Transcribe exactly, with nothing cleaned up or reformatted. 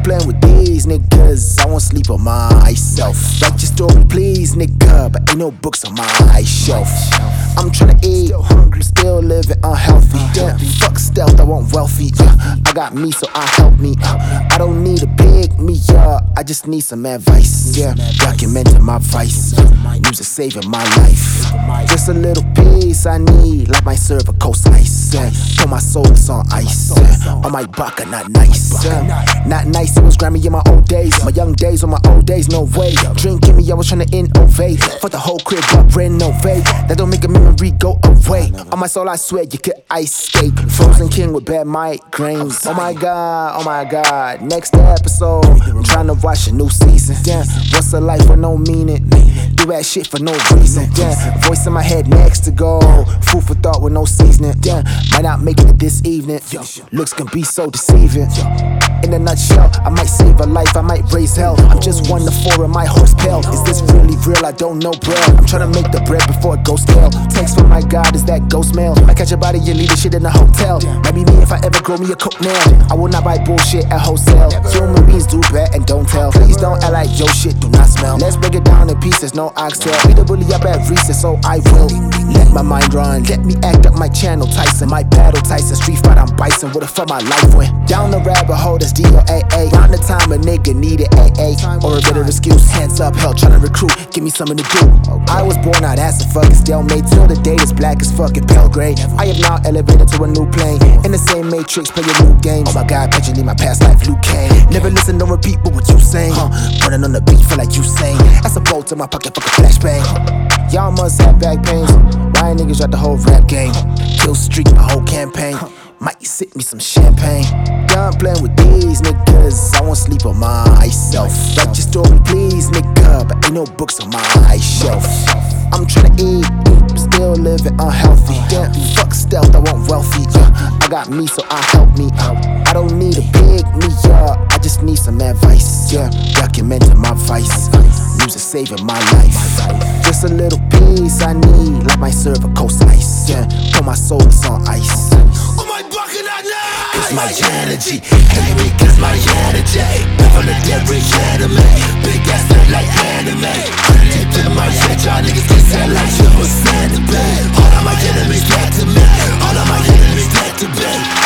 Done playing with these niggas, I won't sleep on myself. Write your story please, nigga, but ain't no books on my shelf. I'm tryna eat, hungry, still living unhealthy. Damn, fuck stealth, I want wealthy. uh, I got me, so I help me. uh, I don't need a big me up, I just need some advice. Yeah, documenting my vice, music saving my life. Just a little piece I need, like my cervical slice. Yeah, put my soul on ice. Yeah, on my baka, not nice. Yeah, not nice, it was Grammy in my old days. My young days on my old days, no way. Drinking me, I was tryna innovate. For the whole crib up, renovate. That don't make a memory go away. On my soul, I swear you could ice skate. Frozen king with bad migraines. Oh my god, oh my god. Next episode, I'm tryna watch a new season. Damn, what's a life with no meaning? Do that shit for no reason. Damn, voice in my head next to go. Food for thought with no seasoning. Damn, might not make it this evening. Looks can be so deceiving. In a nutshell, I might save a life, I might raise hell. I'm just one to four and my horse pale. Is this really real? I don't know, bro. I'm trying to make the bread before it goes stale. Text from my God, is that ghost mail? I catch a body, you leave the shit in a hotel. Maybe me if I ever grow me a coke nail. I will not buy bullshit at wholesale. Human beings do bad and don't tell. Please don't act like your shit do not smell. Let's break it down in pieces, no oxtail. Be the bully up at recess, so I will let my mind run. Let me act up my channel, Tyson. My battle, Tyson. Street fight, I'm bison. What the fuck my life went? Down the rabbit hole, that's D O A A. Round the time a nigga needed A A. Or a better excuse, hands up, hell, tryna recruit. Give me something to do. I was born out as a fucking stalemate. Till the day is black as fucking pale gray. I am now elevated to a new plane. In the same matrix, play a new game. Oh my god, picture me my past life, Luke Kane. Never listen, don't repeat but what you saying. Huh, running on the beat, feel like you saying. That's a bolt in my pocket, fucking flashbang. Y'all must have back pains. Why niggas got the whole rap game? Kill streak, my whole campaign. Might sip me some champagne. Done playing with these niggas, I won't sleep on myself. Write your story please, nigga, but ain't no books on my shelf. I'm tryna eat, eat, still living unhealthy. Damn, fuck stealth, I want wealthy. uh, I got me, so I help me. uh, I don't need a big me up, I just need some advice. Yeah, documenting my vice, music saving my life. Just a little piece I need, like my cervical slice. Yeah, put my soul on ice. It's my energy, hate me cause my energy. Back from the dead, reanimate. Big ass look like anime. Deep in my head, y'all niggas get set like shit was sand to bed. All of my enemies dead to me. All of my enemies dead to bed.